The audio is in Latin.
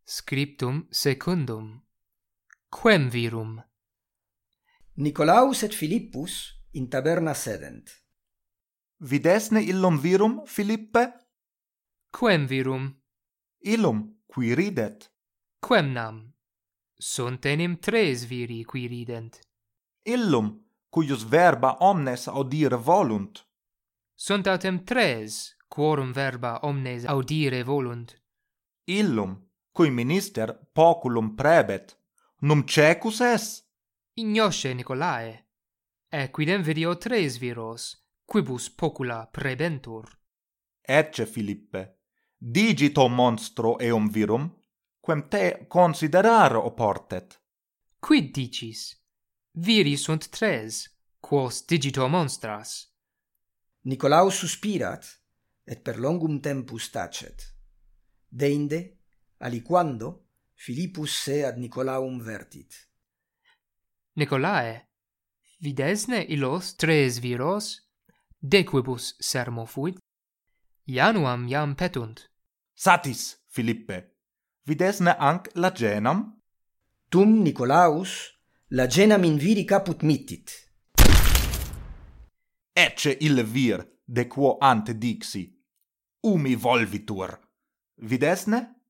Scriptum secundum. Quem virum? Nicolaus et Philippus in taberna sedent. Videsne illum virum, Philippe? Quem virum? Illum, qui ridet. Quem nam? Sunt enim tres viri qui rident. Illum, cuius verba omnes audire volunt. Sunt autem tres, quorum verba omnes audire volunt. Illum, cui minister poculum prebet. Num cecus es? Ignosce Nicolae. Quidem video tres viros, quibus pocula prebentur. Ecce, Philippe, digito monstro eum virum, quem te considerare oportet. Quid dicis? Viri sunt tres, quos digito monstras. Nicolaus suspirat, et per longum tempus tacet. Deinde, aliquando, Philippus se ad Nicolaum vertit. Nicolae, videsne illos tres viros, de quibus sermo fuit? Januam jam petunt. Satis, Philippe, videsne anc la genam? Tum Nicolaus la genam in viri caput mittit. Ecce ille vir, de quo ante dixi. Umi volvitur. Videsne?